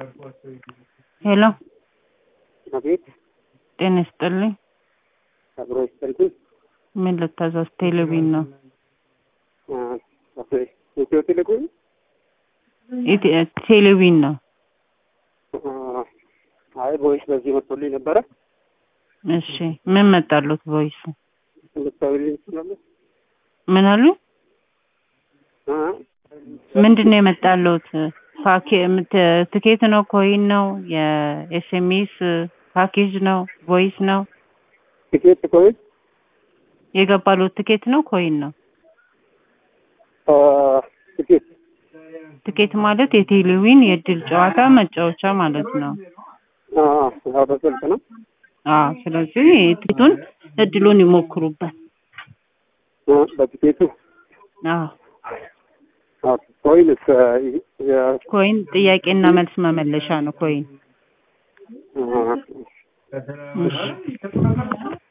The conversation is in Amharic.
ሄሎ አቤት። ጤና ይስጥልኝ። አብሮ ይስጥልኝ። ምን ልታዘዝ? ቴሌቪዥን ነው። ኢትዮ ቴሌኮም ቴሌቪዥን ነው። አይ ቮይስ በዚህ መጥቶልኝ ነበረ። እሺ ምን መጣሉት? ቮይስ ልታውልኝ ትችላለህ? ምን አሉ? ምንድነው የመጣሉት? ትኬት ነው? ኮይን ነው? የኤስኤምኤስ ፓኬጅ ነው? ቮይስ ነው? ትኬት ኮይን የገባሉት ትኬት ነው? ኮይን ነው? ትኬት ትኬት ማለት የቴሌቪዥን የእድል ጨዋታ መጫወቻ ማለት ነው። ያው በስልክ ነው። ስለዚህ ትኬቱን እድሉን ይሞክሩበት። በትኬቱ አዎ ኮይንስ ኮይን ጥያቄና መልስ መመለሻ ነው። ኮይን